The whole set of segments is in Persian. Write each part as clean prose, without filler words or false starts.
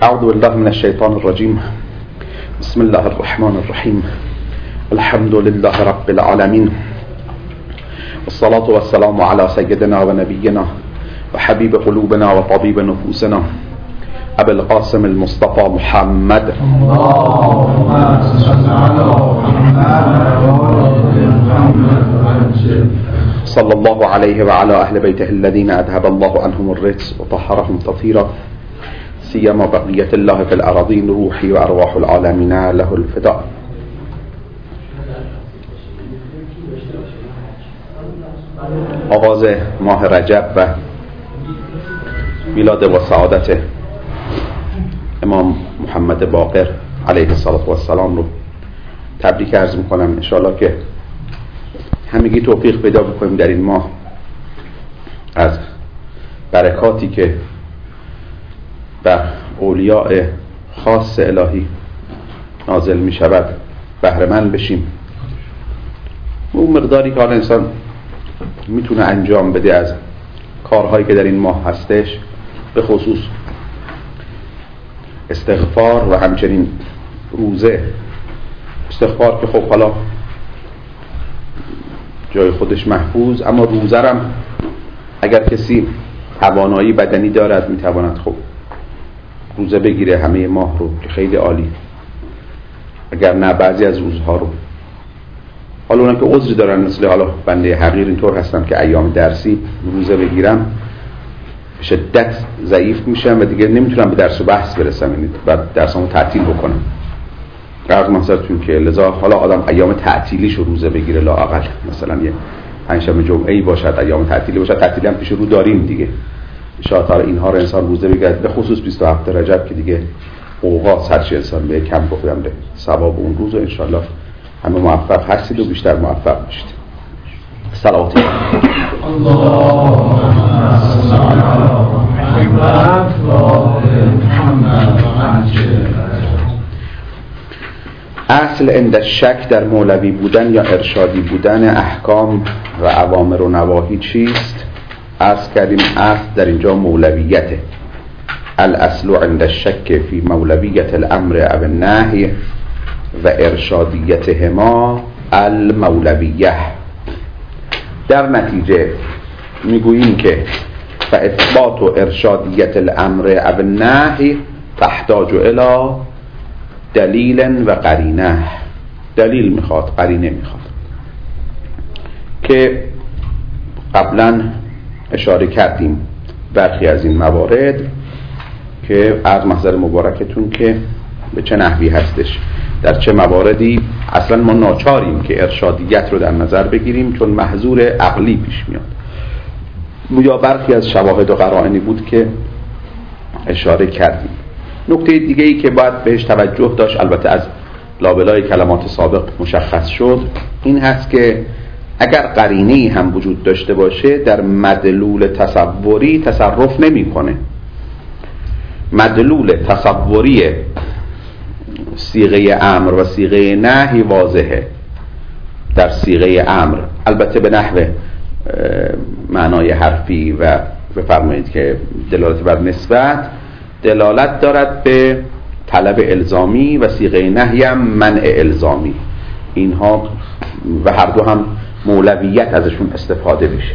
أعوذ بالله من الشيطان الرجيم. بسم الله الرحمن الرحيم. الحمد لله رب العالمين، والصلاة والسلام على سيدنا ونبينا وحبيب قلوبنا وطبيب نفوسنا أبي القاسم المصطفى محمد اللهم صل على محمد صلى الله عليه وعلى أهل بيته الذين أذهب الله عنهم الرجس وطهرهم تطهيرا، سيما بقية الله في الأراضين، روحي وأرواح العالمين له الفداء. آغاز ماه رجب و میلاد و سعادت امام محمد باقر علیه السلام رو تبریک عرض میکنم. انشاءالله که همگی توفیق پیدا بکنیم در این ماه از برکاتی که بر اولیاء خاص الهی نازل می شود بهره مند بشیم. اون مقداری که حالا انسان میتونه انجام بده از کارهایی که در این ماه هستش، به خصوص استغفار و همچنین روزه. استغفار که خب حالا جای خودش محفوظ، اما روزه هم اگر کسی توانایی بدنی دارد میتواند خب روزه بگیره همه ماه رو، که خیلی عالی. اگر نه بعضی از روزها رو، حالا اونم که عذری دارن مثل حالا بنده حقیر اینطور هستم که ایام درسی روزه بگیرم شدت ضعیف میشم و دیگه نمیتونم به درس و بحث برسم، یعنی بعد درسامو تعطیل بکنم. عرض محضرتون که لذا حالا آدم ایام تعطیلیش رو روزه بگیره، لااقل مثلا یه پنجشنبه جمعه‌ای باشد ایام تعطیلی باشد، تعطیلی هم پیش رو داریم دیگه، ان شاء الله اینها رو انسان روزه بگیره، به خصوص 27 رجب که دیگه اوقات هرچی انسان به کم بخورم به ثواب اون روز، و ان شاء الله همه موفق هستید و بیشتر موفق بشید. صلوات اللهم صل على محمد. اصل عند شک در مولوی بودن یا ارشادی بودن احکام و اوامر و نواهی چیست؟ عرض کردیم اصل در اینجا مولویته. الاصل عند الشک فی مولویت الامر او النهی و ارشادیتهما المولویه. در نتیجه میگوییم که فاثبات و ارشادیت الامر او النهی تحتاج الی دلیل و قرینه. دلیل میخواد، قرینه میخواد، که قبلا اشاره کردیم برخی از این موارد که از محضر مبارکتون که به چه نحوی هستش، در چه مواردی اصلا ما ناچاریم که ارشادیت رو در نظر بگیریم چون محظور عقلی پیش میاد، یا برخی از شواهد و قرائنی بود که اشاره کردیم. نکته دیگه ای که باید بهش توجه داشت، البته از لابلای کلمات سابق مشخص شد، این هست که اگر قرینه‌ای هم وجود داشته باشه در مدلول تصوری تصرف نمی‌کنه. مدلول تصوری صیغه امر و صیغه نهی واضحه. در صیغه امر البته به نحو معنای حرفی و بفرمایید که دلالت بر نسبت دلالت دارد به طلب الزامی و صیغه نهی هم منع الزامی، اینها و هر دو هم مولویت ازشون استفاده بشه.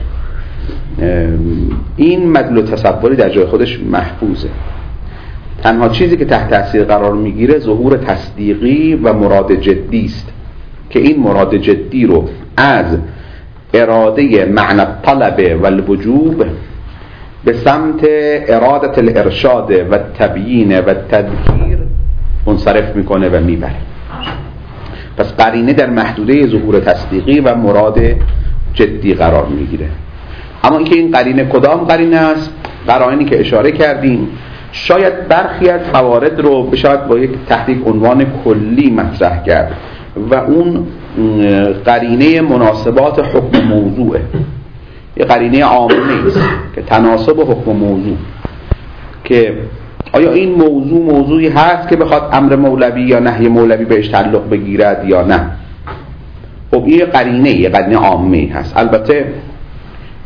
این مدلول تصوری در جای خودش محفوظه. تنها چیزی که تحت تاثیر قرار میگیره ظهور تصدیقی و مراد جدی است که این مراد جدی رو از اراده معنی طلب و الوجوب به سمت ارادت الارشاد و تبیین و تذکیر منصرف میکنه و میبره. پس قرینه در محدوده ظهور تصدیقی و مراد جدی قرار میگیره. اما اینکه این قرینه کدام قرینه است، قرائنی که اشاره کردیم، شاید برخی از موارد رو بشاید با یک تحت عنوان کلی مطرح کرد و اون قرینه مناسبات حکم موضوعه. یه قرینه عامه است که تناسب حکم موضوع، که آیا این موضوعی هست که بخواد امر مولوی یا نهی مولوی بهش تعلق بگیرد یا نه. خب یه قرینه عامه هست. البته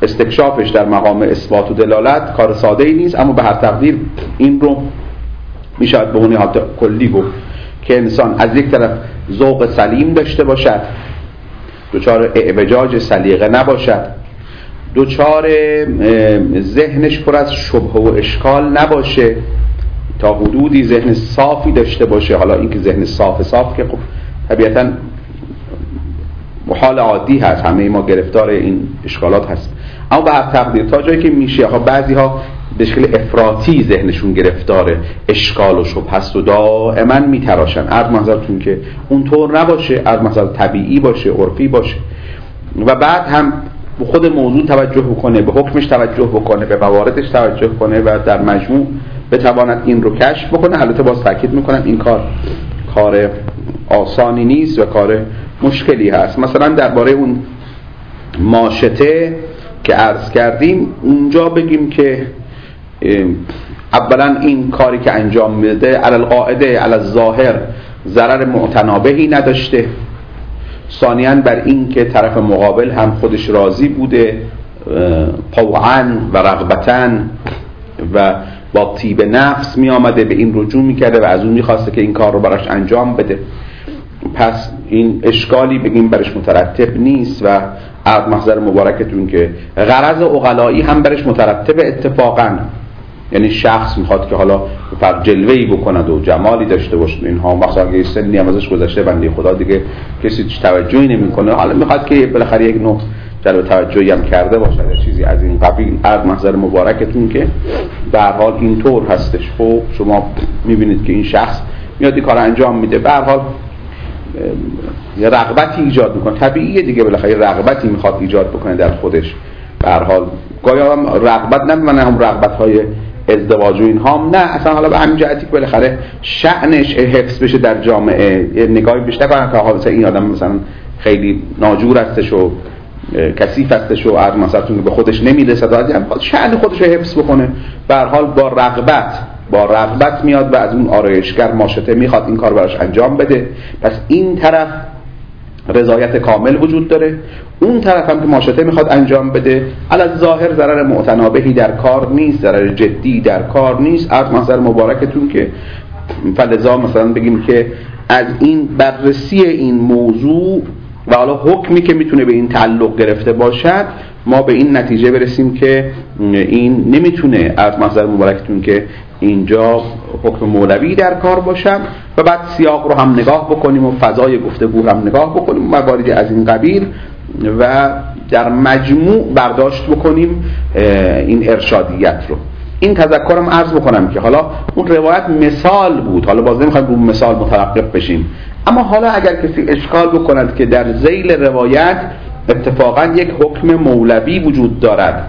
استکشافش در مقام اثبات و دلالت کار ساده ای نیست، اما به هر تقدیر این رو میشود به اون حالت کلی گفت که انسان از یک طرف ذوق سلیم داشته باشد، دچار اعوجاج سلیقه نباشد، دچار ذهنش پر از شبهه و اشکال نباشه، تا حدودی ذهن صافی داشته باشه. حالا اینکه ذهن صاف که خب طبیعتاً حال عادی هست، همه ما گرفتار این اشکالات هست، اما به هر تقدیر تا جایی که میشه بعضی ها به شکل افراطی ذهنشون گرفتار اشکال و شبهه است و دائما میتراشن. عرض منظرتون که اونطور نباشه، عرض منظر طبیعی باشه، عرفی باشه و بعد هم به خود موضوع توجه بکنه، به حکمش توجه بکنه، به مواردش توجه کنه و در مجموع بتواند این رو کشف بکنه. البته باز تاکید میکنم این کار آسانی نیست و کار مشکلی هست. مثلا درباره اون ماشطه که عرض کردیم، اونجا بگیم که اولا این کاری که انجام میده علی القاعده علی الظاهر ضرر معتنابهی نداشته، ثانیاً بر این که طرف مقابل هم خودش راضی بوده طوعاً و رغبتاً و با طیب نفس می آمده به این رجوع می کرده و از اون می خواسته که این کار رو براش انجام بده. پس این اشکالی بگیم برش مترتب نیست و عرض محضر مبارکتون که غرض عقلایی هم برش مترتب اتفاقاً، یعنی شخص میخواد که حالا فقط جلوه‌ای بکند و جمالی داشته باشه، اینها مثلا یه سنی هم ازش گذشته، بنده خدا دیگه کسی توجهی نمیکنه، حالا میخواد که بالاخره یک نوع جلب توجهی هم کرده باشه یا چیزی از این قبیل. عرض محضر مبارکتون که به هر حال اینطور هستش. خب شما میبینید که این شخص میاد این کار انجام میده، به هر حال یه رغبتی ایجاد میکنه، طبیعیه دیگه، بالاخره رغبتی میخواد ایجاد بکنه در خودش. به هر حال گایا هم رغبت نمی‌مونه، هم رغبت‌های ازدواج و اینها هم نه، اصلا حالا به همین جهتی که بالاخره شأنش حفظ بشه در جامعه، یه نگاهی بیشتر کنن که حالا این آدم مثلا خیلی ناجور هستش و کثیف هستش و عرض مثلا به خودش نمیرسه، شأن خودش رو حفظ بکنه. به هر حال با رغبت میاد و از اون آرایشگر ماشطه میخواد این کار براش انجام بده. پس این طرف رضایت کامل وجود داره، اون طرف هم که ماشطه میخواد انجام بده علی الظاهر ضرر معتنابهی در کار نیست، ضرر جدی در کار نیست. عرض محضر مبارکتون که فلذا مثلا بگیم که از این بررسی این موضوع و حالا حکمی که میتونه به این تعلق گرفته باشد ما به این نتیجه برسیم که این نمیتونه، عرض محضر مبارکتون که اینجا حکم مولوی در کار باشم و بعد سیاق رو هم نگاه بکنیم و فضای گفتگو هم نگاه بکنیم و مواردی از این قبیل و در مجموع برداشت بکنیم این ارشادیت رو. این تذکرم عرض بکنم که حالا اون روایت مثال بود، حالا باز نمیخوایم رو مثال متوقف بشیم، اما حالا اگر کسی اشکال بکند که در ذیل روایت اتفاقا یک حکم مولوی وجود دارد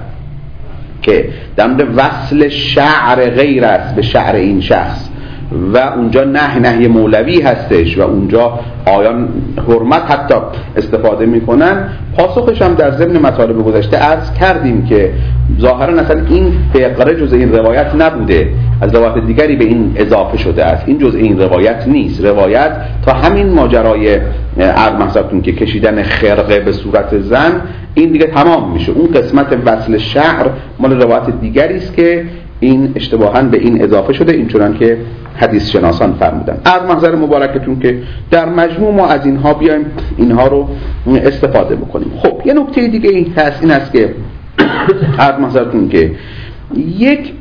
که در مورد وصل شعر غیر است به شعر این شخص و اونجا نهی مولوی هستش و اونجا آیان حرمت حتی استفاده میکنن، پاسخش هم در ضمن مطالب گذشته عرض کردیم که ظاهرا اصلا این فقره جزء این روایت نبوده، از روایت دیگری به این اضافه شده است، این جزء این روایت نیست. روایت تا همین ماجرای عرض محضرتون که کشیدن خرقه به صورت زن این دیگه تمام میشه، اون قسمت وصل شعر مال روایت دیگری است که این اشتباهاً به این اضافه شده، این چنان که حدیث شناسان فرمودن. عرض محضر مبارکتون که در مجموع ما از اینها بیایم اینها رو استفاده بکنیم. خب یه نکته دیگه این است که عرض محضرتون که یک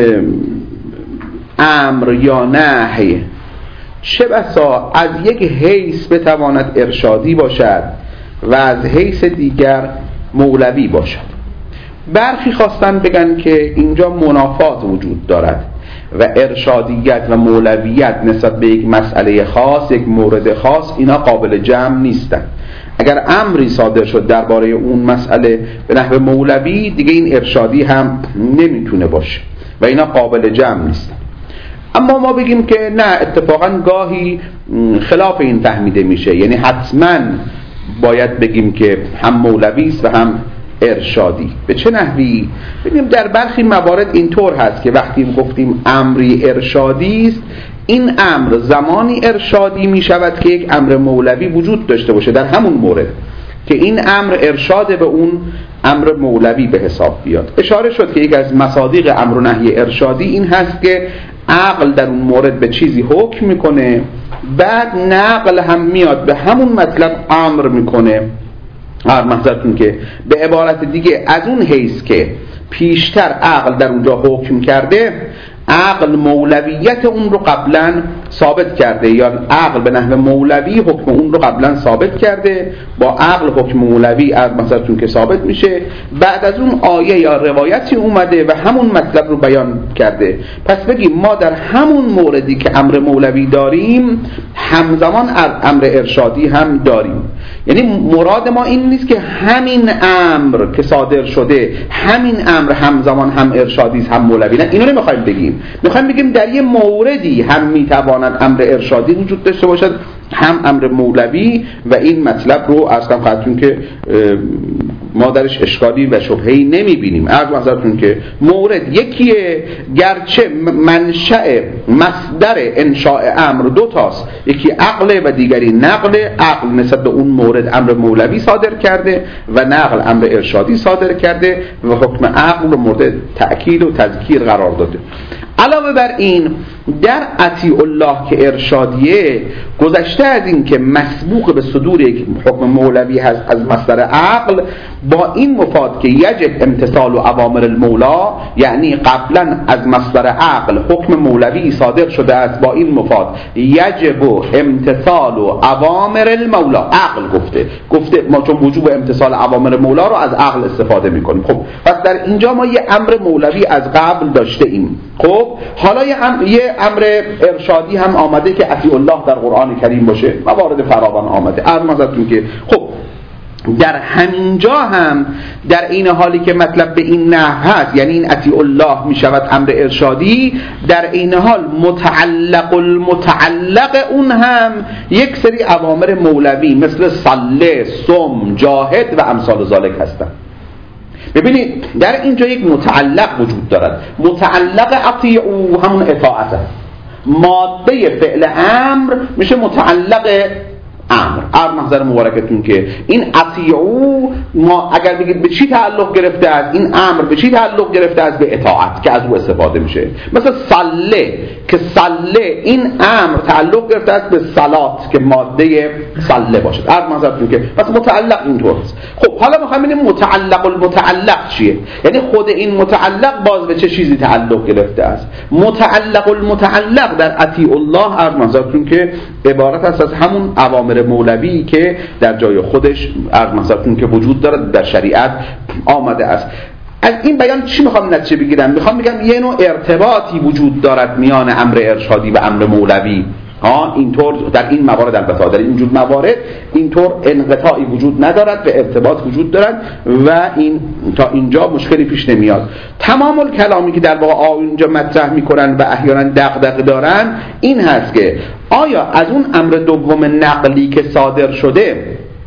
امر یا نهی چه بسا از یک حیث بتواند ارشادی باشد و از حیث دیگر مولوی باشد. برخی خواستن بگن که اینجا منافات وجود دارد و ارشادیت و مولویت نسبت به یک مسئله خاص، یک مورد خاص، اینا قابل جمع نیستن. اگر امری صادر شد درباره اون مسئله به نحو مولوی، دیگه این ارشادی هم نمیتونه باشه و اینا قابل جمع نیستن. اما ما بگیم که نه، اتفاقا گاهی خلاف این فهمیده میشه، یعنی حتما باید بگیم که هم مولوی است و هم ارشادی. به چه نحوی؟ ببینیم در برخی موارد اینطور هست که وقتی گفتیم امری ارشادی است، این امر زمانی ارشادی می شود که یک امر مولوی وجود داشته باشه در همون مورد که این امر ارشاد به اون امر مولوی به حساب بیاد. اشاره شد که یک از مصادیق امر و نهی ارشادی این هست که عقل در اون مورد به چیزی حکم میکنه، بعد نقل هم میاد به همون مطلب امر میکنه. محضرتون که به عبارت دیگه از اون حیث که پیشتر عقل در اونجا حکم کرده، عقل مولویت اون رو قبلا ثابت کرده، یا عقل به نحو مولوی حکم اون رو قبلا ثابت کرده، با عقل حکم مولوی مثلا که ثابت میشه، بعد از اون آیه یا روایتی اومده و همون مطلب رو بیان کرده. پس بگیم ما در همون موردی که امر مولوی داریم همزمان امر ارشادی هم داریم. یعنی مراد ما این نیست که همین امر که صادر شده همین امر همزمان هم ارشادی است هم مولوی، نه، اینو نمیخوایم بگیم. میخوایم بگیم در یه موردی هم میتواند امر ارشادی وجود داشته باشد هم امر مولوی، و این مطلب رو عرض کنم خدمتتون که ما درش اشکالی و شبهه‌ای نمیبینیم. عرض حضرتتون که مورد یکیه، گرچه منشأ مصدر انشاء امر دو تاست، یکی عقل و دیگری نقل. عقل نسبت به اون مورد امر مولوی صادر کرده و نقل امر ارشادی صادر کرده و حکم عقل رو مورد تأکید و تذکیر قرار داده. علاوه بر این در اطیع الله که ارشادیه، گذشته از این که مسبوق به صدور یک حکم مولوی هست از مصدر عقل، با این مفاد که یجب امتثال و اوامر المولا، یعنی قبلا از مصدر عقل حکم مولوی صادر شده است، با این مفاد یجب امتثال و اوامر المولا. عقل گفته ما چون وجوب امتثال اوامر مولا رو از عقل استفاده میکنیم. خب پس در اینجا ما یه امر مولوی از قبل داشته ایم. خب حالا یه امر ارشادی هم آمده که اطیع الله در قرآن کریم باشه، موارد فراوان آمده. عرض مثلا که خب در همینجا هم در این حالی که مطلب به این نحو هست، یعنی این اطیع الله می شود امر ارشادی، در این حال المتعلق اون هم یک سری اوامر مولوی مثل صله، صم، جاهد و امثال ذالک هستند. ببینید در اینجا یک متعلق وجود دارد. متعلق اطیعو همون اطاعت است. ماده فعل امر میشه متعلق امر. محضر مبارکتون که این اطیعو ما اگر بگید به چی تعلق گرفته است، این امر به چی تعلق گرفته است؟ به اطاعت که از او استفاده میشه. مثلا صله که صله این امر تعلق گرفته است به صلات که ماده صله باشد. محضرتون که پس متعلق اینطور است. خب حالا میخوایم ببینیم متعلق المتعلق چیه، یعنی خود این متعلق باز به چه چیزی تعلق گرفته است. متعلق المتعلق در اطیع الله محضرتون که عبارت است از همون اوامر مولوی که در جای خودش مثلا که وجود دارد در شریعت آمده است. از این بیان چی میخوام نتیجه بگیرم؟ میخوام بگم یه نوع ارتباطی وجود دارد میان امر ارشادی و امر مولوی. اینطور در این موارد البته در اینجور موارد اینطور انقطاعی وجود ندارد و ارتباط وجود دارد و این تا اینجا مشکلی پیش نمیاد. تمام الکلامی که در واقع اینجا مطرح میکنن و احیانا دغدغه دارن این هست که آیا از اون امر دوم نقلی که صادر شده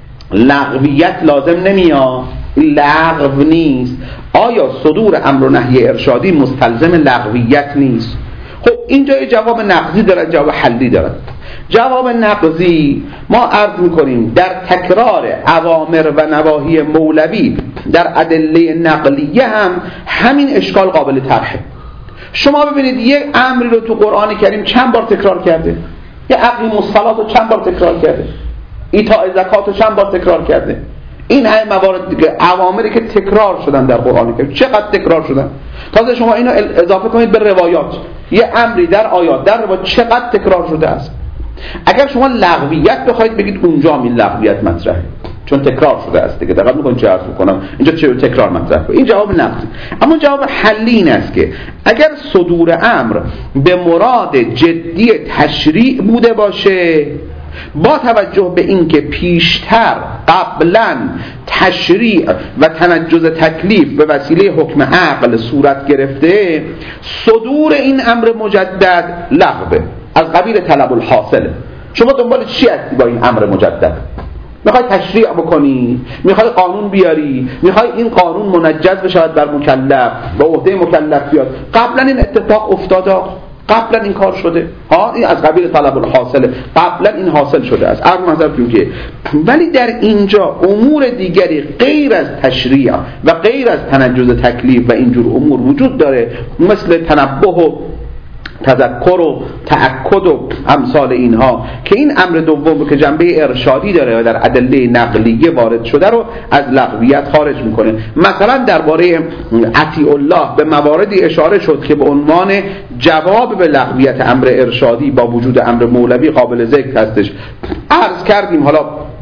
لغویت لازم نمیاد؟ لغو نیست. آیا صدور امر و نهی ارشادی مستلزم لغویت نیست؟ خب اینجا جواب نقضی دارد، جواب حلی دارد. جواب نقضی ما عرض میکنیم در تکرار اوامر و نواهی مولوی در ادله نقلیه هم همین اشکال قابل طرحه. شما ببینید یک امری رو تو قرآن کریم چند بار تکرار کرده، یک اقیم الصلاة رو چند بار تکرار کرده، ایتاء زکات رو چند بار تکرار کرده. این همه موارد دیگه اوامری که تکرار شدن در قرآن کریم چقدر تکرار شدن. تازه شما اینو اضافه کنید به روایات، یه امری در آیات در روایات چقدر تکرار شده است. اگر شما لغویت بخواید بگید اونجا این لغویت مطرحه چون تکرار شده است دیگه. دقیق میکنید چه عرض میکنم اینجا چه تکرار مطرح کنید. این جواب نقضی. اما جواب حلی این است که اگر صدور امر به مراد جدی تشریع بوده باشه، با توجه به اینکه پیشتر قبلا تشریع و تنجز تکلیف به وسیله حکم عقل صورت گرفته، صدور این امر مجدد لغوه، از قبیل طلب الحاصله. شما دنبال چی هستی با این امر مجدد؟ میخوای تشریع بکنی، میخوای قانون بیاری، میخوای این قانون منجز بشود بر مکلف، به عهده مکلف بیاد. قبلا این اتفاق افتاده، قبلا این کار شده، این از قبیل طلب الحاصله، قبلا این حاصل شده است. عرض منظرتون که ولی در اینجا امور دیگری غیر از تشریع و غیر از تنجز تکلیف و اینجور امور وجود داره، مثل تنبه و تذکر و تأکد و امثال اینها که این امر دوم که جنبه ارشادی داره و در ادله نقلیه وارد شده رو از لغویت خارج میکنه. مثلا درباره اطیع الله به مواردی اشاره شد که به عنوان جواب به لغویت امر ارشادی با وجود امر مولوی قابل ذکر هستش. عرض کردیم، حالا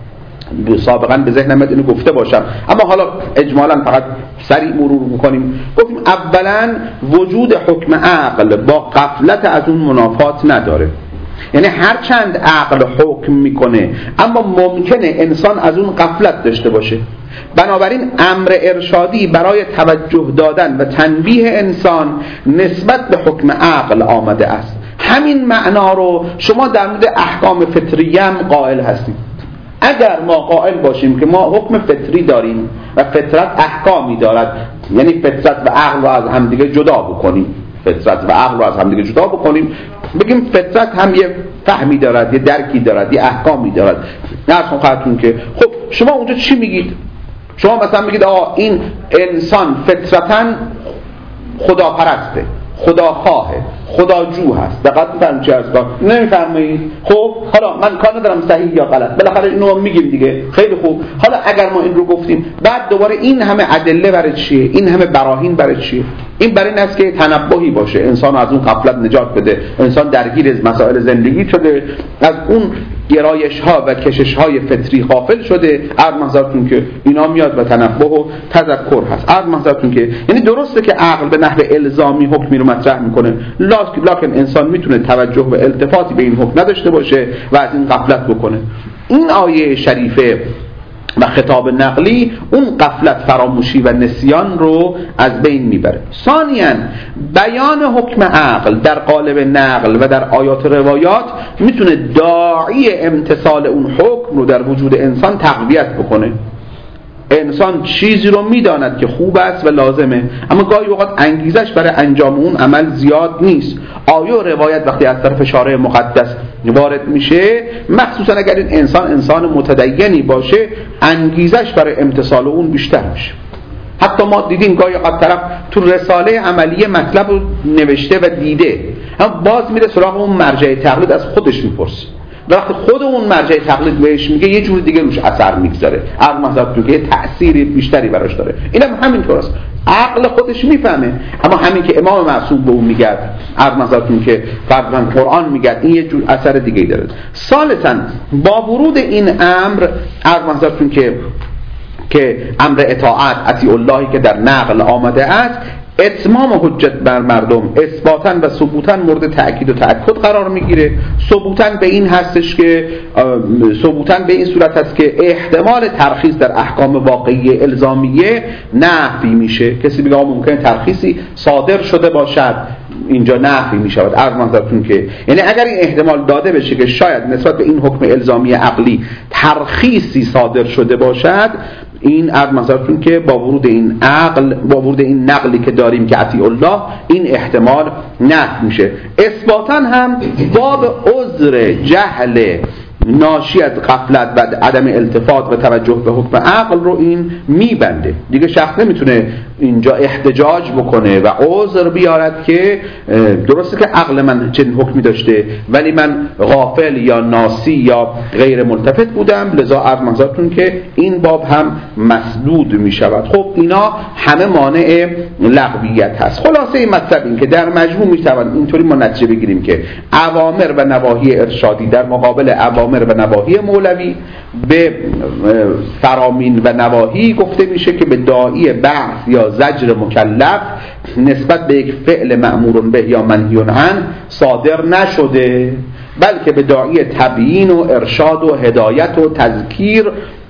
سابقا به ذهنم اینو گفته باشم اما حالا اجمالا فقط سریع مرور میکنیم. گفتیم اولا وجود حکم عقل با غفلت از اون منافات نداره، یعنی هر چند عقل حکم میکنه اما ممکنه انسان از اون غفلت داشته باشه. بنابراین امر ارشادی برای توجه دادن و تنبیه انسان نسبت به حکم عقل آمده است. همین معنا رو شما در مورد احکام فطریه هم قائل هستید. اگر ما قائل باشیم که ما حکم فطری داریم و فطرت احکامی دارد، یعنی فطرت و عقل رو از همدیگه جدا بکنیم، فطرت و عقل رو از همدیگه جدا بکنیم، بگیم فطرت هم یه فهمی دارد، یه درکی دارد، یه احکامی دارد. نه اصلا خواهدتون که خب شما اونجا چی میگید؟ شما مثلا میگید آقا این انسان فطرتاً خداپرسته، خداخواهه، خداجو هست. دقت می‌فرمایید چه عرض کنم؟ نمی‌فرمایید؟ خب حالا من کار ندارم صحیح یا غلط، بالاخره اینو میگیم دیگه. خیلی خوب، حالا اگر ما این رو گفتیم بعد دوباره این همه ادله برای چیه؟ این همه براهین برای چیه؟ این برای این است که تنبهی باشه، انسان از اون غفلت نجات بده، انسان درگیر از مسائل زندگی شده، از اون گرایش ها و کشش های فطری غافل شده. عرض محضرتون که اینا میاد و تنبه و تذکر هست. عرض محضرتون که یعنی درسته که عقل به نحو الزامی حکمی رو مطرح میکنه، لکن انسان میتونه توجه و التفاتی به این حکم نداشته باشه و از این غفلت بکنه. این آیه شریفه و خطاب نقلی اون غفلت، فراموشی و نسیان رو از بین میبره. ثانیاً بیان حکم عقل در قالب نقل و در آیات روایات میتونه داعی امتثال اون حکم رو در وجود انسان تقویت بکنه. انسان چیزی رو میداند که خوب است و لازمه اما گاهی اوقات انگیزش برای انجام اون عمل زیاد نیست. آیه و روایت وقتی از طرف شارع مقدس وارد میشه، مخصوصا اگر این انسان متدینی باشه، انگیزش برای امتثال اون بیشتر میشه. حتی ما دیدیم گاهی اوقات طرف تو رساله عملی مطلب رو نوشته و دیده اما باز میره سراغ اون مرجع تقلید، از خودش میپرسه. وقتی خود اون مرجع تقلید بهش میگه یه جور دیگه روش اثر میگذاره، عقل مثلا که تأثیر بیشتری براش داره. اینم همینطور است، عقل خودش میفهمه اما همین که امام معصوم به اون میگه، عقل مثلا که فرضاً قرآن میگه، این یه جور اثر دیگه داره. ثالثاً با ورود این امر، عقل مثلا که امر اطاعت، اطیع اللهی که در نقل آمده است، اتمام حجت بر مردم اثباتاً و ثبوتاً مورد تأکید و تأکد قرار میگیره. ثبوتاً به این هستش که ثبوتاً به این صورت هست که احتمال ترخیص در احکام واقعی الزامیه نفی میشه. کسی بگه ممکن ترخیصی صادر شده باشد، اینجا نفی میشود. عرض منظورتون که یعنی اگر این احتمال داده بشه که شاید نسبت به این حکم الزامی عقلی ترخیصی صادر شده باشد، این عرض منظورتون که با ورود این عقل، با ورود این نقلی که داریم که اطیع الله، این احتمال نفی میشه. اثباتاً هم باب عذر جهل ناشی از غفلت و عدم التفات و توجه به حکم عقل رو این میبنده. دیگه شخص نمیتونه اینجا احتجاج بکنه و عذر بیارد که درسته که عقل من چنین حکمی داشته ولی من غافل یا ناسی یا غیر ملتفت بودم، لذا عرض منظورتون که این باب هم مسدود میشود. خب اینا همه مانع لغویت هست. خلاصه این مطلب این که در مجموع میتوان اینطوری ما نتیجه بگیریم که اوامر و نواهی ارشادی در مقابل اوامر و نواهی مولوی به فرامین و نواهی گفته میشه که به داعی بعث یا زجر مکلف نسبت به یک فعل مأمور به یا منهی عنه صادر نشده، بلکه به داعی تبیین و ارشاد و هدایت و تذکیر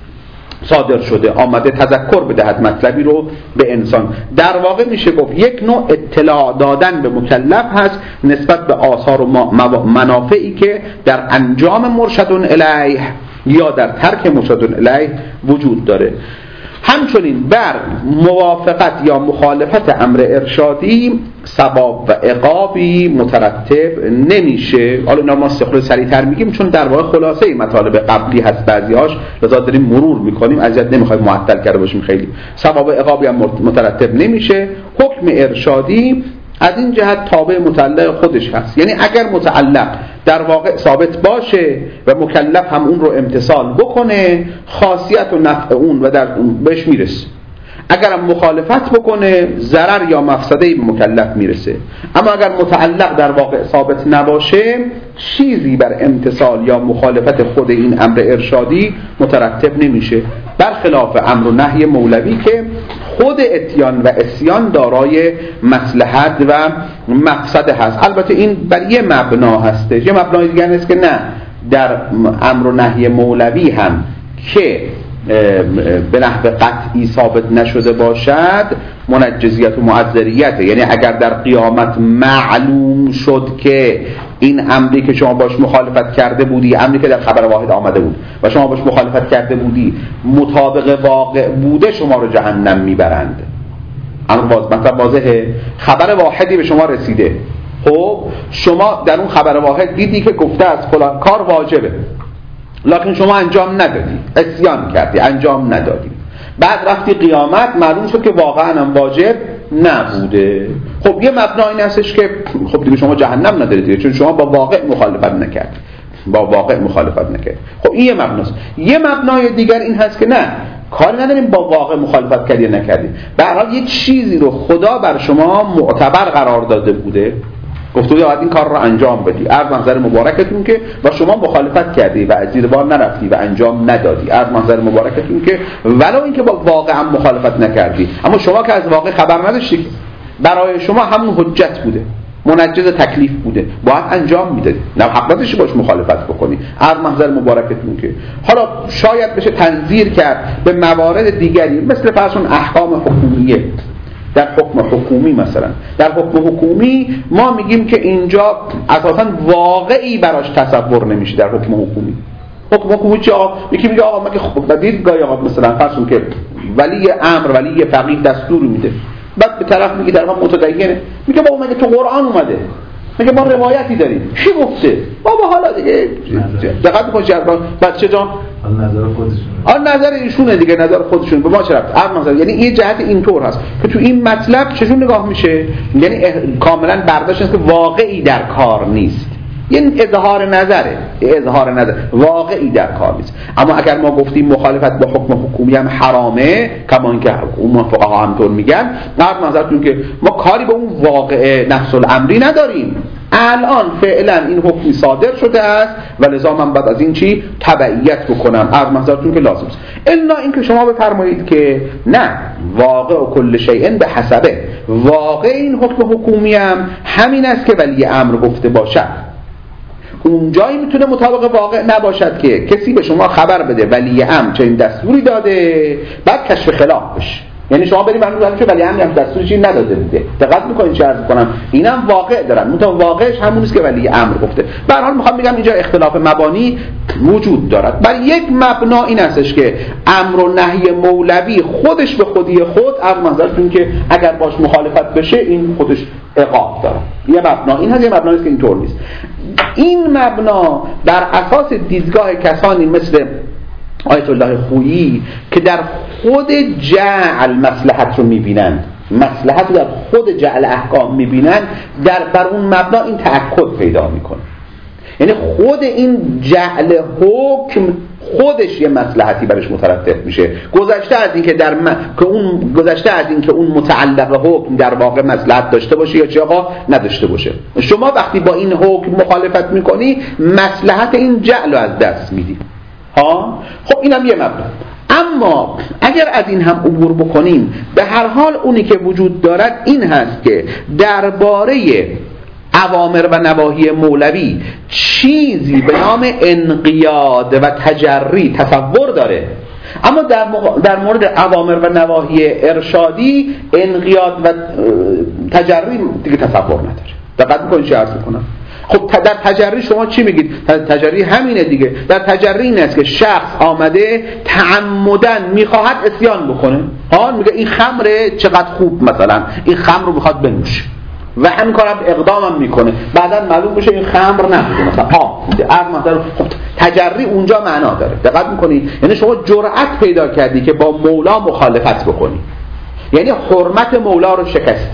صادر شده، آمده تذکر بدهد مطلبی رو به انسان. در واقع میشه گفت یک نوع اطلاع دادن به مکلف هست نسبت به آثار و منافعی که در انجام مرشد الیه یا در ترک مرشد الیه وجود داره. همچنین بر موافقت یا مخالفت امر ارشادی ثواب و عقابی مترتب نمیشه. حالا اینا ما سریع‌تر میگیم چون در واقع خلاصه مطالب قبلی هست، بعضی‌هاش لذا داریم مرور میکنیم، اذیت نمیخوایم معطل کرده باشیم خیلی. ثواب و عقابی هم مترتب نمیشه. حکم ارشادی از این جهت تابع متعلق خودش هست. یعنی اگر متعلق در واقع ثابت باشه و مکلف هم اون رو امتثال بکنه، خاصیت و نفع اون و در اون بهش میرسه. اگر هم مخالفت بکنه، ضرر یا مفسده به مکلف میرسه. اما اگر متعلق در واقع ثابت نباشه، چیزی بر امتثال یا مخالفت خود این امر ارشادی مترتب نمیشه، برخلاف امر و نهی مولوی که خود اتیان و عصیان دارای مصلحت و مفسده هست. البته این بر یه مبنا هسته، یه مبنای دیگر نیست که نه در امر و نهی مولوی هم که به نحو قطعی ثابت نشده باشد منجزیت و معذریت، یعنی اگر در قیامت معلوم شد که این امری که شما باش مخالفت کرده بودی، امری که در خبر واحد آمده بود و شما باش مخالفت کرده بودی مطابق واقع بوده، شما رو جهنم میبرند. اما مثلا واضحه، خبر واحدی به شما رسیده، خب شما در اون خبر واحد دیدی که گفته از فلان کار واجبه، لکن شما انجام ندادی، عصیان کردی، انجام ندادی. بعد رفتی قیامت معلوم شد که واقعا هم واجب نبوده. خب یه مبنا این هستش که خب دیگه شما جهنم ندارید، چون شما با واقع مخالفت نکردید، با واقع مخالفت نکردید. خب این یه مبناست. یه مبنای دیگر این هست که نه، کاری نداریم با واقع مخالفت کردی یا نکردی، به هر حال یه چیزی رو خدا بر شما معتبر قرار داده بوده، گفته باید این کار رو انجام بدی، عرض محضر مبارکتون که و شما مخالفت کردی و از زیر بار نرفتی و انجام ندادی، عرض محضر مبارکتون که ولو اینکه با واقع هم مخالفت نکردی، اما شما که از واقع خبر نداشتی، برای شما همون حجت بوده، منجز تکلیف بوده، باید انجام میدادی، نه حق نداشتی باش مخالفت بکنی، عرض محضر مبارکتون که. حالا شاید بشه تنظیر کرد به موارد دیگری، مثل فرض احکام حکومیه. در حکم حکومی مثلا، در حکم حکومی ما میگیم که اینجا اساساً واقعی براش تصور نمیشه. در حکم حکومی، حکم حکومی چه آقا؟ یکی میگه آقا مگه خب دید گاهی آقا مثلا فرض کن که ولی امر، ولی فقیه دستور میده، بعد به طرف میگه در واقع متدینه، میگه بابا مگه تو قرآن اومده، مگه ما روایتی داریم، چی گفته بابا؟ حالا دیگه دقت کن بچه جان، نظر خودشونه، نظر ایشونه دیگه، نظر خودشون، به ما چه ربطی؟ یعنی یه جهت اینطور هست که تو این مطلب چجور نگاه میشه، یعنی کاملا برداشت است که واقعی در کار نیست، یعنی اظهار نظره، اظهار نظر واقعی در کار نیست. اما اگر ما گفتیم مخالفت با حکم حکومی هم حرامه، کما اینکه اون فقها همطور میگن، نظر نظرتون که ما کاری به اون واقع نفس الامری نداریم، الان فعلا این حکمی صادر شده است و لذا من بعد از این چی تبعیت بکنم، عرض محضرتون که لازم است. الا اینکه شما بفرمایید که نه، واقع و کل شیء به حسبه، واقع این حکم حکومی هم همین است که ولی امر گفته باشد. اونجایی میتونه مطابق واقع نباشد که کسی به شما خبر بده ولی امر چنین دستوری داده، بعد کشف خلاف بشه. یعنی شما برید معلومه که ولی امر دستوری چیزی نداده بوده، دقت میکنید چه عرض کنم، اینم واقع دارن، منتها واقعش همون است که ولی امر گفته. به هر حال میخوام بگم اینجا اختلاف مبانی وجود دارد. بر یک مبنا این هستش که امر و نهی مولوی خودش به خودی خود، از منظرتون که اگر باش مخالفت بشه این خودش عقاب داره. یه مبنا این هست، یه مبنا است که اینطور نیست. این مبنا در اساس دیدگاه کسانی مثل آیت الله خویی که در خود جعل مصلحت رو میبینند، مصلحت رو در خود جعل احکام میبینند، بر اون مبنا این تأکد پیدا میکنه. یعنی خود این جعل حکم خودش یه مصلحتی برش مترتب میشه، گذشته از این که اون متعلق حکم در واقع مصلحت داشته باشه یا چه آقا نداشته باشه. شما وقتی با این حکم مخالفت میکنی، مصلحت این جعل رو از دست میدی. خب اینم یه مبنا. اما اگر از این هم عبور بکنیم، به هر حال اونی که وجود دارد این هست که درباره اوامر و نواهی مولوی چیزی به نام انقیاد و تجری تصور داره، اما در مورد اوامر و نواهی ارشادی انقیاد و تجری دیگه تصور نداره. دقت می‌کنید چه عرض می‌کنم؟ خب در تجری شما چی میگید؟ تجری همینه دیگه. در تجری این است که شخص آمده تعمدن میخواهد عصیان بکنه، میگه این خمره چقدر خوب، مثلا این خمر رو میخواد بنوشه و همین کارم اقدامم میکنه، بعداً معلوم بشه این خمر نبوده، مثلا بوده. خب تجری اونجا معنا داره. دقت میکنید؟ یعنی شما جرأت پیدا کردی که با مولا مخالفت بکنی، یعنی حرمت مولا رو شکستی،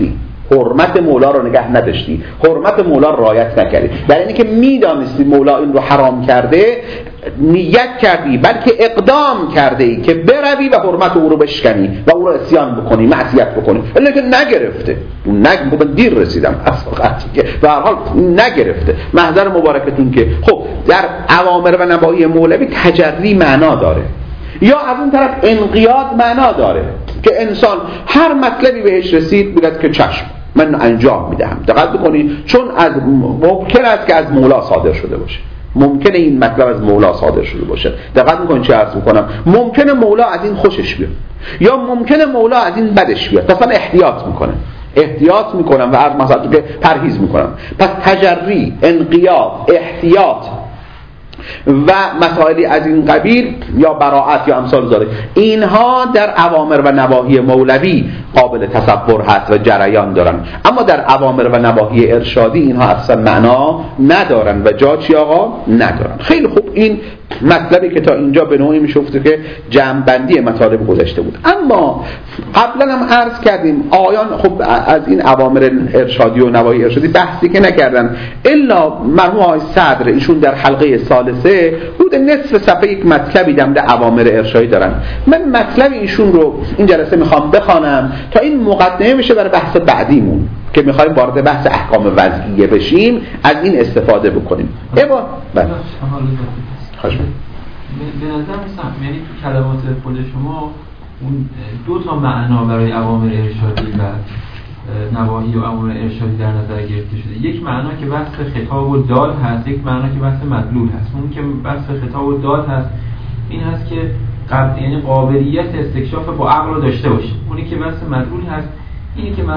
حرمت مولا رو نگه نداشتی، حرمت مولا رو رعایت نکردی، در اینی که میدانستی مولا این رو حرام کرده نیت کردی، بلکه اقدام کرده ای که بروی و حرمت او رو بشکنی و او رو عصیان بکنی، معصیت بکنی، ولی که نگرفته. من دیر رسیدم که به هر حال نگرفته. محضر مبارکتون که خب در اوامر و نواهی مولوی تجری معنا داره، یا از اون طرف انقیاد معنا داره که انسان هر مطلبی بهش رسید بگه که چشم من انجام میدهم. دقت بکنید، چون از ممکن است که از مولا صادر شده باشه، ممکنه این مطلب از مولا صادر شده باشه. دقت میکنید چه عرض میکنم؟ ممکنه مولا از این خوشش بیاد یا ممکنه مولا از این بدش بیاد، مثلا احتیاط میکنم و از مثلا که پرهیز میکنم. پس تجری، انقیاد، احتیاط و مسائلی از این قبیل یا براءت یا امثال ذلک، اینها در اوامر و نواهی مولوی قابل تصور هست و جریان دارن، اما در اوامر و نواهی ارشادی اینها اصلا معنا ندارن و جا چی آقا ندارن. خیلی خوب، این مطلبی که تا اینجا به نوعی میشفته که جمع‌بندی مطالب گذشته بود. اما قبلا هم عرض کردیم آیان خب از این اوامر ارشادی و نواهی ارشادی بحثی که نکردن، الا مرحوم آقای صدر ایشون در حلقه ثالثه بود نصف صفحه یک مطلبی در اوامر ارشادی دارن. من مطلب ایشون رو این جلسه میخوام بخوانم تا این مقدمه بشه برای بحث بعدیمون که میخوایم وارد بحث احکام وضعیه بشیم، از این استفاده بکنیم. بله به نظر میسم یعنی تو کلمات خود شما اون دو تا معنا برای اوامر ارشادی و نواهی و اوامر ارشادی در نظر گرفته شده. یک معنا که وصف خطاب و داد هست، یک معنا که وصف مدلول هست. اون که وصف خطاب و داد هست این هست که یعنی قابلیت استکشاف با عقل رو داشته باشه. اونی که وصف مدلول هست اینی که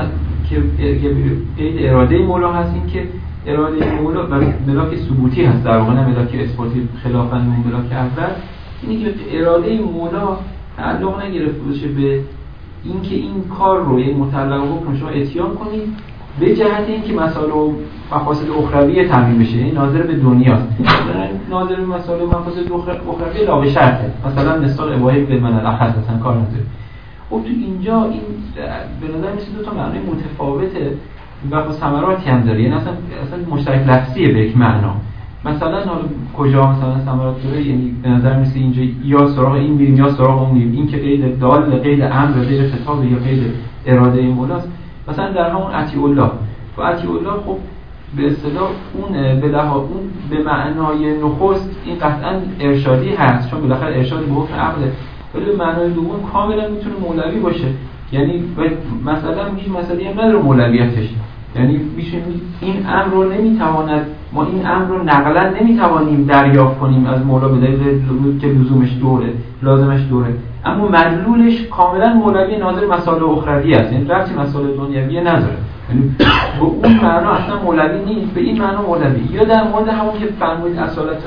قید اراده مولا هست، این که اراده مولا و ملاک ثبوتی هست در واقع، نه ملاک اثباتی خلافاً اون ملاک اول. اینی که اراده مولا تعلق نگرفته باشه به اینکه این کار رو یک مطلق حکم شما اتیان کنید به جهت اینکه مسائل و مقاصد اخروی تامین بشه، این ناظر به دنیاست، ناظر به مسائل و مقاصد اخروی لا به شرطه، مثلا مثال اباحه به من الاخص اصلا کار نداره. خب تو اینجا این به نظر میاد دو تا معنی متفاوته و ثمراتی هم داره، یعنی اصلا مشترک لفظیه به یک معنا. مثلا حالا کجا مثلا ثمرات داره، یعنی به نظر میاد اینجا یا سراغ این میریم یا سراغ اون میریم، این که قید دال، قید امر، قید خطاب یا قید اراده مولاست. مثلا در همون اطیع الله و اطیع الله خب به اصطلاح اون به لحاظ اون به معنای نخست این قطعا ارشادی هست، چون بالاخره ارشاد به حکم عقله، ولی به معنای دوم کاملا میتونه مولوی باشه. یعنی مثلا هیچ مسئله هم نداره مولویتش، یعنی میشه این امر رو نمیتواند، ما این امر رو نقلا نمیتوانیم دریافت کنیم از مولا به دلیل که لزومش دوره، لازمش دوره، اما مدلولش کاملا مولوی ناظر مسائل اخروی است، یعنی ربطی مسائل دنیوی نداره. یعنی به اون معنا اصلا مولوی نیست، به این معنا مولوی. یا در مورد همون که فرمودید اصالت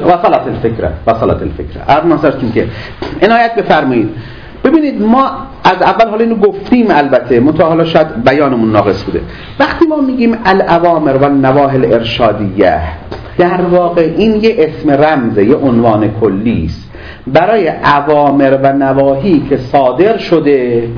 وصلت الفکره ارمانسرتون که عنایت بفرمایید. ببینید ما از اول حالا اینو گفتیم، البته منتها حالا شاید بیانمون ناقص بوده. وقتی ما میگیم الاوامر و نواهی الارشادیه، در واقع این یه اسم رمزه، یه عنوان کلی است برای اوامر و نواهی که صادر شده،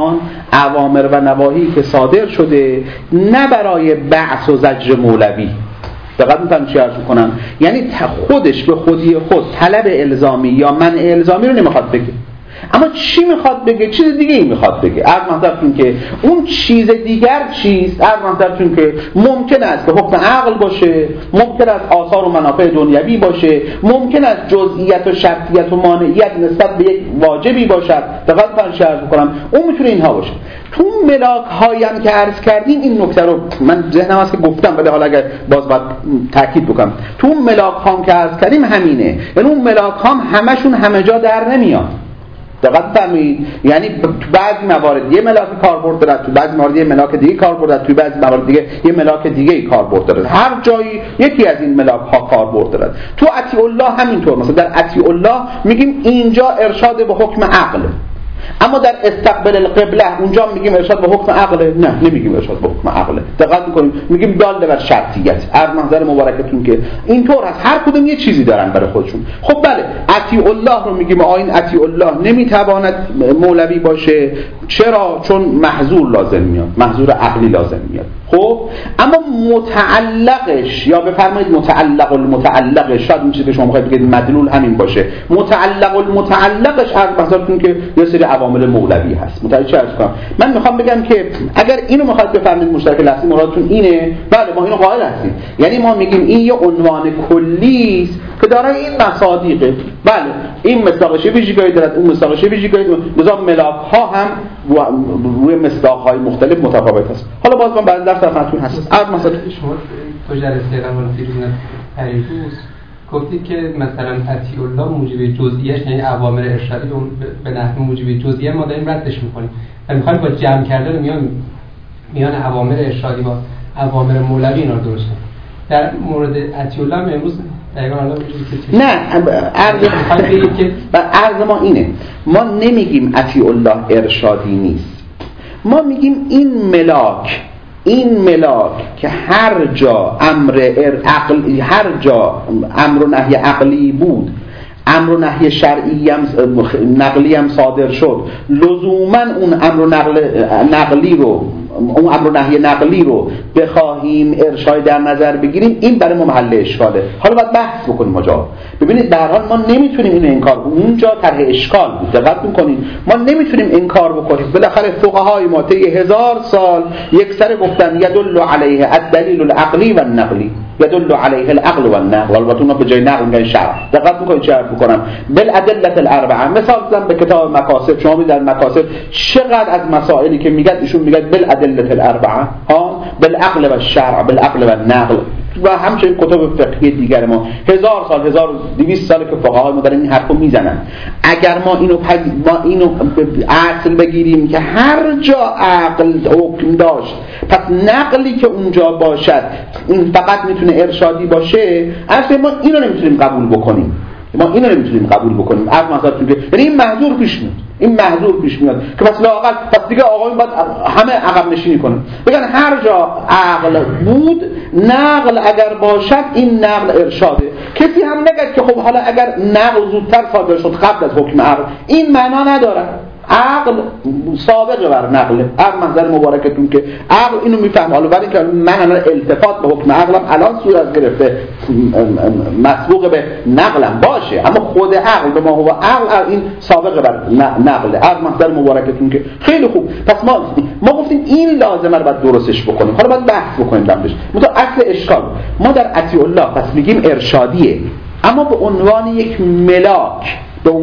اوامر و نواهی که صادر شده، نه برای بعث و زجر مولوی. دقیقاً می‌فهمید چی عرض می‌کنم؟ یعنی خودش به خودی خود طلب الزامی یا منع الزامی رو نمیخواد بگه، اما چی میخواد بگه؟ چیز دیگه ای میخواد بگه. عرض منظرتون که اون چیز دیگر چیست؟ عرض منظرتون که ممکن است که حکم عقل باشه، ممکن است آثار و منافع دنیوی باشه، ممکن است جزئیت و شرطیت و مانعیت نسبت به یک واجبی باشد. دقیقاً فرض کنم اون میتونه اینها باشه. تو ملاک هایی هم که عرض کردیم این نکته رو من ذهنم هست که گفتم، ولی حالا اگر باز باید تاکید بکنم، تو ملاک هام که عرض کردیم همینه، یعنی اون ملاک هام همشون همه جا در نمیاد. دقت فرمایید، یعنی تو بعضی موارد یه ملاک کاربرد داره، تو بعضی موارد یه ملاک دیگه کاربرد داره، تو بعضی موارد دیگه یه ملاک دیگه کاربرد داره. هر جایی یکی از این ملاک ها کاربرد داره. تو اطیع الله همینطور، مثلا در اطیع الله میگیم اینجا ارشاد به حکم عقل، اما در استقبال القبله اونجا میگیم ارشاد به حکم عقل؟ نه، نمیگیم ارشاد به حکم عقل. دقت میکنیم میگیم داله بر شرطیت. از منظر مبارکتون که اینطور هست، هر کدوم یه چیزی دارن برای خودشون. خب بله، اطیع الله رو میگیم آیین اطیع الله نمیتواند مولوی باشه. چرا؟ چون محظور لازم میاد، محظور عقلی لازم میاد. خب اما متعلقش، یا بفرمایید متعلق المتعلقش، شاید این چیزی که شما میخواید بگید مدلول همین باشه، متعلق المتعلقش از مثلا که یه سری عوامل مولوی هست. متوجه هستید؟ من میخوام بگم که اگر اینو میخواید بفهمید مشترک لفظی مرادتون اینه، بله ما اینو قائل هستیم. یعنی ما میگیم این یه عنوان کلی است که دارای این مصادیقه. بله این مصداقش ویژگی دارد، اون مصداقش ویژگی دارد، لذا ملاک ها هم روی مصداق های مختلف متفاوت است. حالا باز من بعد درس خدمتتون هست. مثلا شما تو جلسه قبل فیروزن پریروز گفتید که مثلا اطیع الله موجب جزئیش، یعنی اوامر ارشادی به نحو موجب جزئیه ما داریم ردش می‌کنیم و می‌خوایم با جمع کردن میان اوامر ارشادی با اوامر مولوی اینا درست کنیم. در مورد اطیع الله امروز نه، عرض ما اینه، ما نمیگیم اطیع الله ارشادی نیست، ما میگیم این ملاک که هر جا هر جا امر و نهی عقلی بود، امر و نهی شرعی هم نقلی هم صادر شد، لزوما اون امر و نقلی رو، اون امر و نهی نقلی رو بخواهیم ارشاد در نظر بگیریم، این برای ما محل اشکاله. حالا باید بحث بکنیم ماجرا. ببینید در حال ما نمیتونیم اینو انکار کنیم، اونجا طرح اشکال بود. دقت میکنید ما نمیتونیم انکار بکنیم. بالاخره فقهای ما طی 1000 سال یک سر گفتن یدل علیه الدلیل العقلی و النقلی، یدل علیه العقل و النقل. البته اونا به جای نقل میگن شرع. دقت میکنید چه حرف میکنم؟ بالادله الاربعه. مثال زدم به کتاب مکاسب، شما می در مکاسب چقدر از مسائلی که میگن ایشون میگن بالادله الاربعه، ها، بالعقل و الشرع، بالعقل و النقل، و همچنین کتب فقهی دیگر ما 1000 سال 1200 سال که فقهای ما دارن این حرفو میزنن. اگر ما اینو اصل بگیریم که هر جا عقل حکم داشت، پس نقلی که اونجا باشد این فقط میتونه ارشادی باشه، اصلا ما اینو نمیتونیم قبول بکنیم. یعنی این محظور پیش میاد که پس لااقل پس دیگه آقایون باید همه عقب نشینی کنن، بگن هر جا عقل بود، نقل اگر باشد این نقل ارشاده. کسی هم نگه که خب حالا اگر نقل زودتر صادر شد قبل از حکم عقل، این معنا نداره. عقل سابقه بر نقل. هر منظر مبارکتون که عقل اینو میفهم. حالا برای که من الان التفات به حکم عقلم الان صورت گرفته، مسبوق به نقلم باشه، اما خود عقل به ما هو عقل این سابقه بر نقل. هر منظر مبارکتون که خیلی خوب. پس ما گفتیم این لازمه رو باید درستش بکنیم. حالا باید بحث بکنیم درش. مثلا اصل اشکال ما در اطیع الله پس میگیم ارشادیه، اما به عنوان یک ملاک،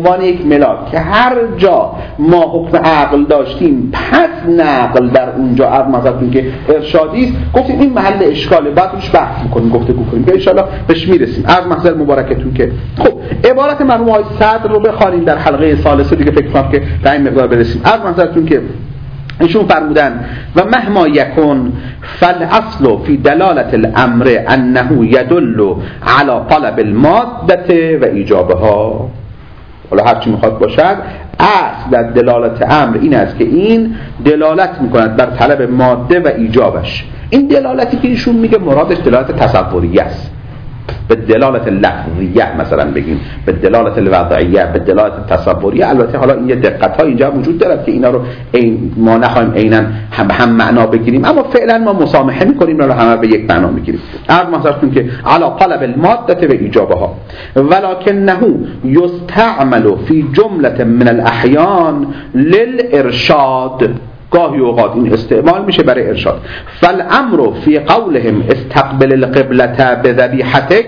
که هر جا ما حکم عقل داشتیم پس نقل در اونجا مثلا که ارشادی است، گفتیم این محل اشکاله، بعد روش بحث می‌کنیم، گفتگو کنیم که ان شاء الله بهش میرسیم. از محضر مبارکتون که خب عبارت مرحوم آقای صدر رو بخوانیم در حلقه ثالثه دیگه، فکر کنم که در این مقدار برسیم. از محضرتون که ایشون فرمودن و مهما یکن فالاصل فی دلالت الامر انه یدل علی طلب الماده و ایجابها. حالا هر چی میخواد باشد، اصل در دلالت امر این است که این دلالت میکند بر طلب ماده و ایجابش. این دلالتی که ایشون میگه مرادش دلالت تصوریه است، به دلالت لفظیه مثلا بگیم، به دلالت الوضعیه، به دلالت تصوریه. البته حالا این دقت‌ها اینجا وجود دارد که اینا رو ما نخواهیم عیناً هم معنا بگیریم، اما فعلا ما مسامحه می‌کنیم رو همه به یک معنا می‌گیریم. عرض مثلا که علی طلب الماده و ایجابها ولکنه یستعمل فی جمله من الاحیان للارشاد. گاهی اوقات این استعمال میشه برای ارشاد. فالامر فی قولهم استقبل القبلة بذبیحتک،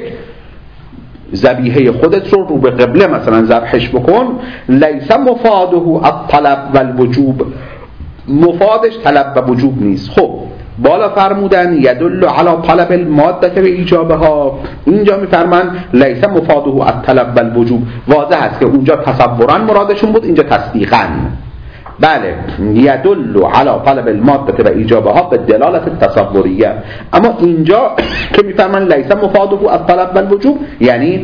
ذبیحه خودت رو به قبله مثلا ذبحش بکن، لیس مفاده الطلب والوجوب، مفادش طلب و وجوب نیست. خب بالا فرمودن یدل علی طلب الماده و ایجابها، اینجا میفرمان لیس مفاده الطلب والوجوب. واضح است که اونجا تصورا مرادشون بود، اینجا تصدیقا. بله یدل علی طلب الماده و ایجابها به دلالت تصوریه، اما اینجا که میفرمان لیس مفاده الطلب والوجوب یعنی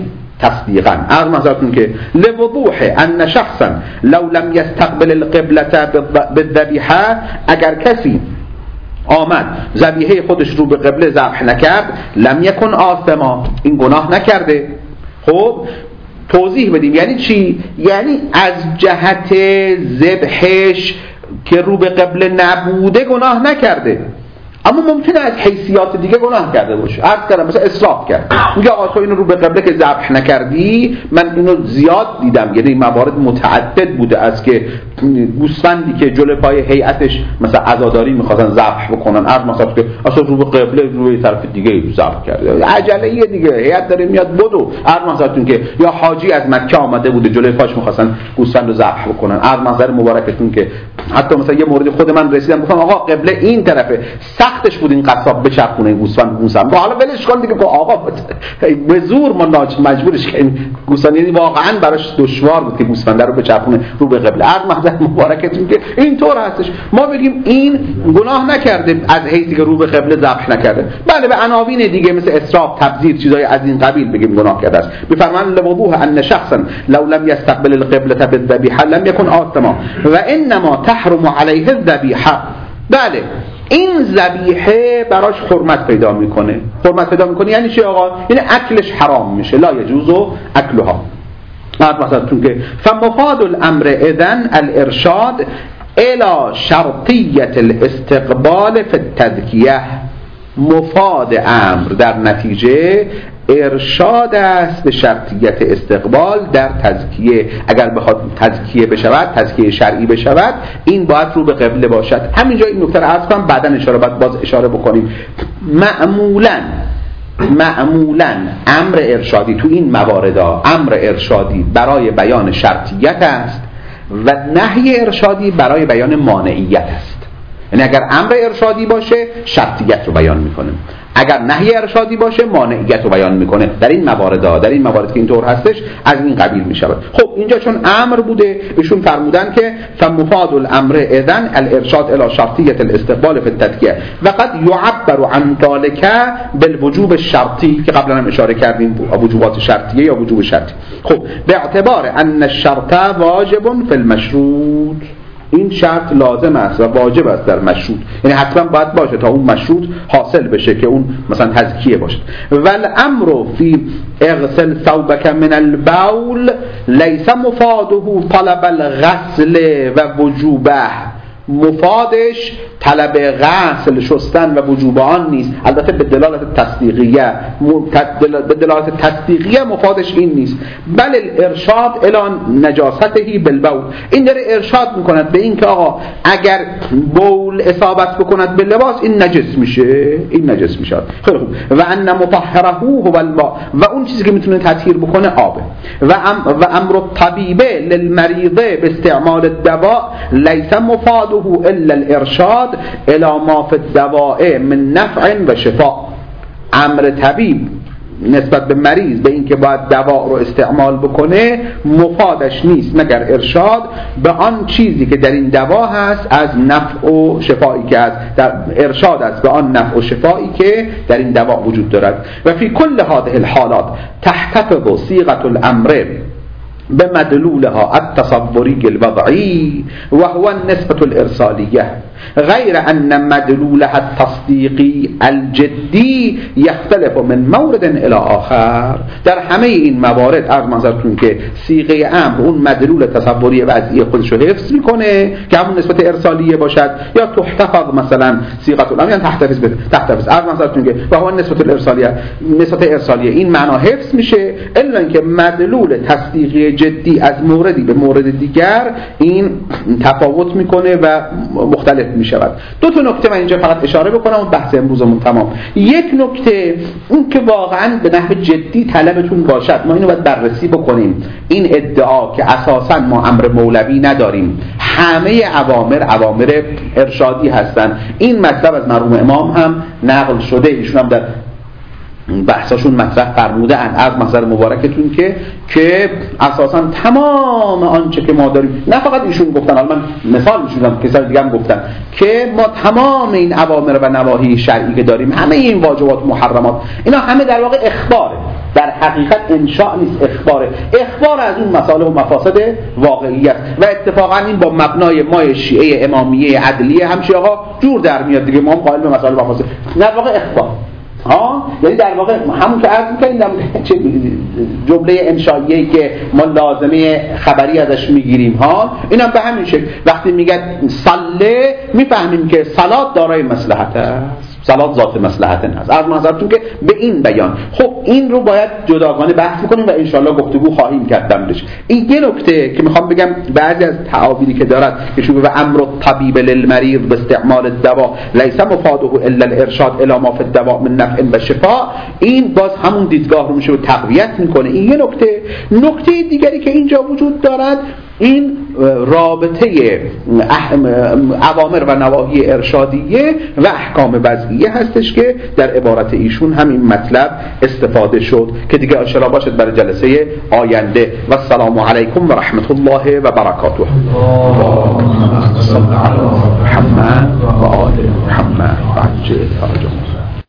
تصدیقا. عرض نظرتون که لوضوح ان شخصا لو لم يستقبل القبلة بالذبیحه، اگر کسی آمد ذبیحه خودش رو به قبله ذبح نکرد، لم یکن آثما، این گناه نکرده. خب توضیح بدیم یعنی چی؟ یعنی از جهت ذبحش که رو به قبله نبوده گناه نکرده، اما ممکنه از حیثیات دیگه گناه کرده باشه. عرض کردم مثلا اسراف کرد، میگه آقا تو اینو رو به قبله که ذبح نکردی، من اینو زیاد دیدم، یعنی موارد متعدد بوده از که گوسفندی که جلوی پای هیئتش مثلا عزاداری می‌خواستن ذبح بکنن، عرض مثلا که اصلا رو به قبله روی طرف دیگه ذبح کرده، عجله دیگه، هیئت داره میاد بدو. عرض مثلا که یا حاجی از مکه آمده بوده جلوی پاش می‌خواستن گوسفند رو ذبح بکنن، عرض منظر مبارکتون که حتی مثلا یه مورد خود من رسیدم گفتم آقا قبله این طرفه، سختش بود این قصاب بچرخونه گوسفند گوسفند، حالا ولش کن دیگه، آقا به زور ما مجبورش که این گوسفند، یعنی واقعا براش دشوار بود که گوسفند رو بچرخونه رو به قبله. عرض منظر مبارکتون که اینطور هستش، ما بگیم این گناه نکرده از حیثی که رو به قبله ذبح نکرده، بله به عناوین دیگه مثل اسراف، تبذیر، چیزای از این قبیل بگیم گناه کرده است. بفرمان لوضوح ان شخصا لو لم يستقبل القبلة بالذبيحه لم يكن آثما و انما تحرم عليه الذبيحه. بله این ذبیحه براش حرمت پیدا میکنه. حرمت پیدا میکنه یعنی چی آقا؟ یعنی اکلش حرام میشه، لا یجوز اکلها. مثلا چون که فمفاد الامر اذن الارشاد الى شرطیه الاستقبال فی التذکیه. مفاد امر در نتیجه ارشاد است به شرطیت استقبال در تزکیه. اگر بخواد تزکیه بشود، تزکیه شرعی بشود، این باید رو به قبله باشد. همینجا این نکته رو عرض کنم، بعداً اشاره باز اشاره بکنیم. معمولاً امر ارشادی تو این موارد امر ارشادی برای بیان شرطیت است و نهی ارشادی برای بیان مانعیت است. یعنی اگر امر ارشادی باشه شرطیت رو بیان میکنه، اگر نهی ارشادی باشه مانعیت رو بیان میکنه. در این موارد که اینطور هستش از این قبیل میشود. خب اینجا چون امر بوده، ایشون فرمودن که فمفاد الامر اذن الارشاد الى شرطیه الاستقبال فی التذکیه و قد یعبر عن ذلك بالوجوب الشرطی که قبلا هم اشاره کردیم، وجوبات شرطیه یا وجوب شرطی. خب به اعتبار ان الشرط واجب فی المشروط، این شرط لازم است و واجب است در مشروط، یعنی حتما باید باشه تا اون مشروط حاصل بشه که اون مثلا تزکیه باشه. والامر فی اغسل ثوبک من البول لیس مفاده طلب الغسل و وجوبه. مفادش طلب غسل، شستن و وجوب آن نیست. البته به دلالت تصدیقیه مفادش این نیست. بل الارشاد الی نجاسته بالبول، این داره ارشاد میکند به این که آقا اگر بول اصابت بکند به لباس این نجس میشه. خیلی خوب. و ان مطهره هو الماء، و اون چیزی که میتونه تطهیر بکنه آبه. و امر الطبیبه للمریضه به استعمال الدواء لیس مفاد الا الارشاد الى ما فی الدواء من نفع و شفاء. امر طبیب نسبت به مریض به این که باید دوا رو استعمال بکنه مفادش نیست مگر ارشاد به آن چیزی که در این دوا هست از نفع و شفایی که هست، در ارشاد است به آن نفع و شفایی که در این دوا وجود دارد. و فی کل هذه الحالات تحتفظ صيغة الامر بمدلولها التصوری الوضعی و هو النسبة الارسالیه غیر ان مدلولها التصدیقی الجدی یختلف من مورد الى آخر. در همه این موارد عرض منظرتون که صیغه امر اون مدلول تصوری وضعی خودش رو حفظ میکنه که همون نسبت ارسالیه باشد، یا تحتفظ مثلا صیغه الامر یعنی تحتفظ عرض منظرتون که و هو نسبت ارسالیه این معنا حفظ میشه، الا اینکه مدلول تصدیقی جدی از موردی به مورد دیگر این تفاوت میکنه و مختلف میشود. دو تا نکته من اینجا فقط اشاره بکنم و بحث امروزمون تمام. یک نکته این که واقعا به نحو جدی طلبتون باشد، ما اینو باید بررسی بکنیم. این ادعا که اساسا ما امر مولوی نداریم، همه اوامر ارشادی هستن، این مطلب از مرحوم امام هم نقل شده، ایشون هم در بحثاشون مطرح فرموده ان از منظر مبارکتون که اساسا تمام آنچه که ما داریم، نه فقط ایشون گفتن، حالا من مثال میشونم کسای دیگه هم گفتن که ما تمام این اوامر و نواهی شرعی که داریم، همه این واجبات و محرمات، اینا همه در واقع اخباره، در حقیقت انشاء نیست، اخبار از اون مصالح و مفاسد واقعی است. و اتفاقا این با مبنای مای شیعه امامیه عدلیه هم شیعه جور در میاد دیگه، ما هم قائل به مصالح و مفاسد، در واقع اخبار یعنی در واقع همون که عرض می‌کنیم چه جمله انشائیه‌ای که ما لازمه خبری ازش میگیریم اینم به همین شکل وقتی میگه صله میفهمیم که صلات دارای مصلحت است، صلات ذات مصلحت است. از نظرتون که به این بیان خب این رو باید جداگانه بحث می‌کنیم و ان شاءالله گفتگو خواهیم کرد درش. این یه نکته که میخوام بگم، بعضی از تعابیری که دارد که شو به امر الطبیب للمریض باستعمال الدواء لیس مفاده الا الارشاد الی ما فی الدواء من نفع و شفا، این باز همون دیدگاه رو میشه و تقویت میکنه. این یه نکته دیگری که اینجا وجود دارد، این رابطه اوامر و نواهی ارشادیه و احکام وضعیه هستش که در عبارت ایشون همین مطلب استفاده شد که دیگه آشنا باشد برای جلسه آینده. و السلام علیکم و رحمت الله و برکاته. محمد و آل محمد و عجل فرجهم.